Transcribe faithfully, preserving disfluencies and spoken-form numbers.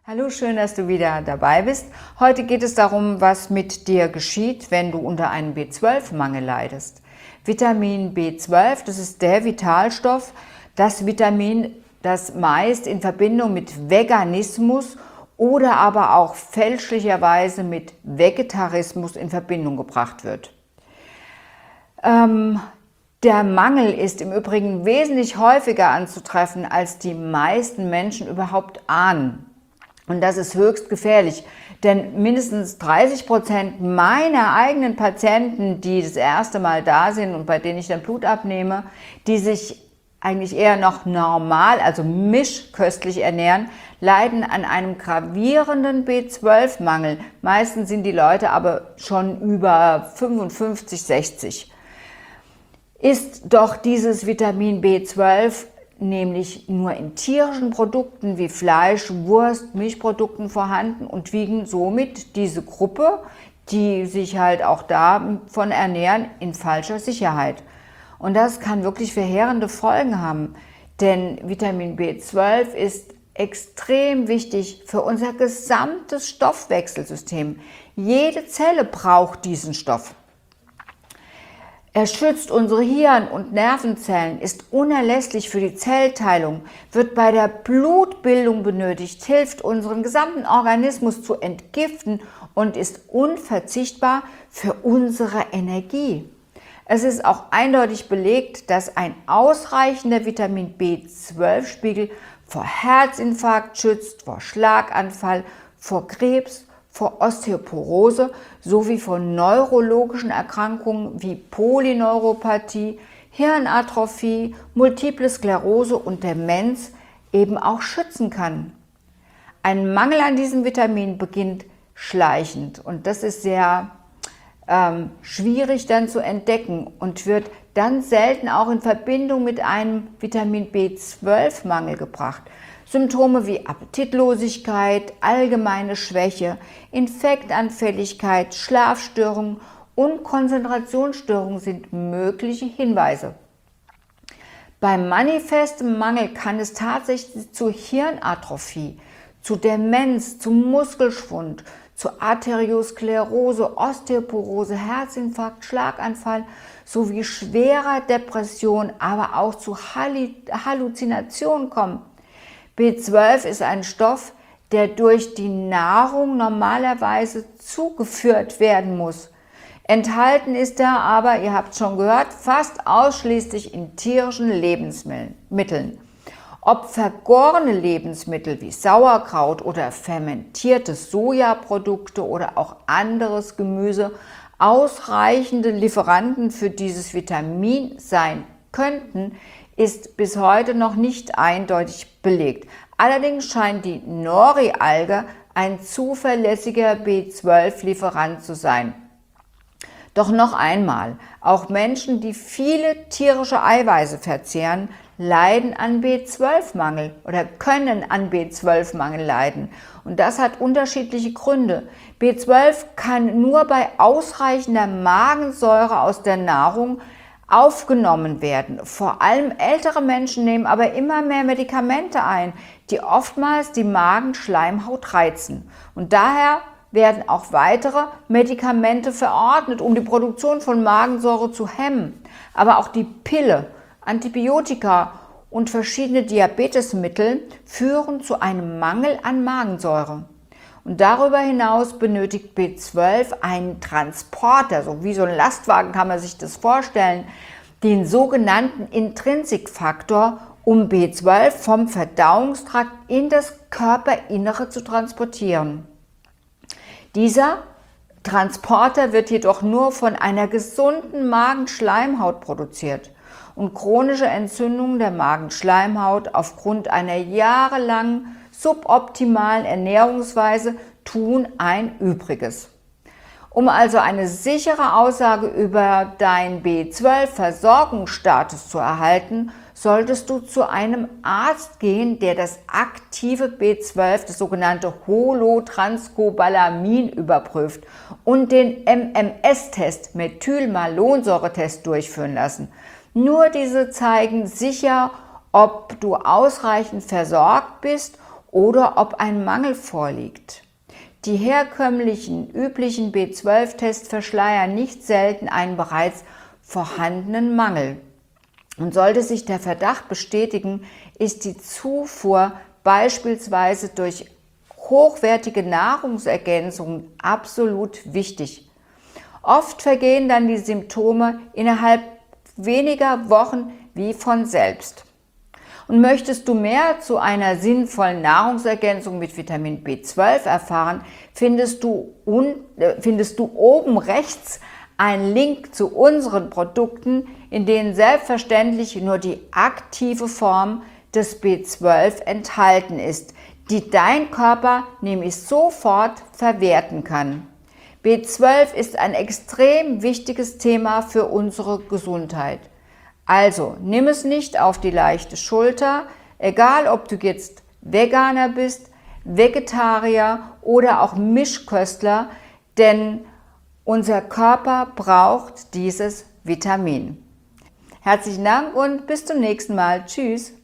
Hallo, schön, dass du wieder dabei bist. Heute geht es darum, was mit dir geschieht, wenn du unter einem B zwölf Mangel leidest. Vitamin B zwölf, das ist der Vitalstoff, das Vitamin, das meist in Verbindung mit Veganismus oder aber auch fälschlicherweise mit Vegetarismus in Verbindung gebracht wird. Ähm, der Mangel ist im Übrigen wesentlich häufiger anzutreffen, als die meisten Menschen überhaupt ahnen. Und das ist höchst gefährlich, denn mindestens dreißig Prozent meiner eigenen Patienten, die das erste Mal da sind und bei denen ich dann Blut abnehme, die sich eigentlich eher noch normal, also mischköstlich ernähren, leiden an einem gravierenden B zwölf Mangel. Meistens sind die Leute aber schon über fünfundfünfzig, sechzig. Ist doch dieses Vitamin B zwölf nämlich nur in tierischen Produkten wie Fleisch, Wurst, Milchprodukten vorhanden und wiegen somit diese Gruppe, die sich halt auch davon ernähren, in falscher Sicherheit. Und das kann wirklich verheerende Folgen haben, denn Vitamin B zwölf ist extrem wichtig für unser gesamtes Stoffwechselsystem. Jede Zelle braucht diesen Stoff. Er schützt unsere Hirn- und Nervenzellen, ist unerlässlich für die Zellteilung, wird bei der Blutbildung benötigt, hilft unseren gesamten Organismus zu entgiften und ist unverzichtbar für unsere Energie. Es ist auch eindeutig belegt, dass ein ausreichender Vitamin B zwölf Spiegel vor Herzinfarkt schützt, vor Schlaganfall, vor Krebs, vor Osteoporose sowie vor neurologischen Erkrankungen wie Polyneuropathie, Hirnatrophie, Multiple Sklerose und Demenz eben auch schützen kann. Ein Mangel an diesem Vitamin beginnt schleichend und das ist sehr ähm, schwierig dann zu entdecken und wird dann selten auch in Verbindung mit einem Vitamin B zwölf Mangel gebracht. Symptome wie Appetitlosigkeit, allgemeine Schwäche, Infektanfälligkeit, Schlafstörungen und Konzentrationsstörungen sind mögliche Hinweise. Beim manifesten Mangel kann es tatsächlich zu Hirnatrophie, zu Demenz, zu Muskelschwund, zu Arteriosklerose, Osteoporose, Herzinfarkt, Schlaganfall sowie schwerer Depression, aber auch zu Halluzinationen kommen. B zwölf ist ein Stoff, der durch die Nahrung normalerweise zugeführt werden muss. Enthalten ist er aber, ihr habt schon gehört, fast ausschließlich in tierischen Lebensmitteln. Ob vergorene Lebensmittel wie Sauerkraut oder fermentierte Sojaprodukte oder auch anderes Gemüse ausreichende Lieferanten für dieses Vitamin sein könnten, ist bis heute noch nicht eindeutig belegt. Allerdings scheint die Nori-Alge ein zuverlässiger B zwölf Lieferant zu sein. Doch noch einmal, auch Menschen, die viele tierische Eiweiße verzehren, leiden an B zwölf Mangel oder können an B zwölf Mangel leiden. Und das hat unterschiedliche Gründe. B zwölf kann nur bei ausreichender Magensäure aus der Nahrung aufgenommen werden. Vor allem ältere Menschen nehmen aber immer mehr Medikamente ein, die oftmals die Magenschleimhaut reizen. Und daher werden auch weitere Medikamente verordnet, um die Produktion von Magensäure zu hemmen. Aber auch die Pille, Antibiotika und verschiedene Diabetesmittel führen zu einem Mangel an Magensäure. Und darüber hinaus benötigt B zwölf einen Transporter, so wie so ein Lastwagen kann man sich das vorstellen, den sogenannten Intrinsikfaktor, um B zwölf vom Verdauungstrakt in das Körperinnere zu transportieren. Dieser Transporter wird jedoch nur von einer gesunden Magenschleimhaut produziert. Und chronische Entzündungen der Magenschleimhaut aufgrund einer jahrelangen suboptimalen Ernährungsweise tun ein Übriges. Um also eine sichere Aussage über deinen B zwölf Versorgungsstatus zu erhalten, solltest du zu einem Arzt gehen, der das aktive B zwölf, das sogenannte Holotranscobalamin, überprüft und den M M S-Test, Methylmalonsäure-Test, durchführen lassen. Nur diese zeigen sicher, ob du ausreichend versorgt bist oder ob ein Mangel vorliegt. Die herkömmlichen, üblichen B zwölf Tests verschleiern nicht selten einen bereits vorhandenen Mangel. Und sollte sich der Verdacht bestätigen, ist die Zufuhr beispielsweise durch hochwertige Nahrungsergänzungen absolut wichtig. Oft vergehen dann die Symptome innerhalb weniger Wochen wie von selbst. Und möchtest du mehr zu einer sinnvollen Nahrungsergänzung mit Vitamin B zwölf erfahren, findest du, un, äh, findest du oben rechts einen Link zu unseren Produkten, in denen selbstverständlich nur die aktive Form des B zwölf enthalten ist, die dein Körper nämlich sofort verwerten kann. B zwölf ist ein extrem wichtiges Thema für unsere Gesundheit. Also nimm es nicht auf die leichte Schulter, egal ob du jetzt Veganer bist, Vegetarier oder auch Mischköstler, denn unser Körper braucht dieses Vitamin. Herzlichen Dank und bis zum nächsten Mal. Tschüss.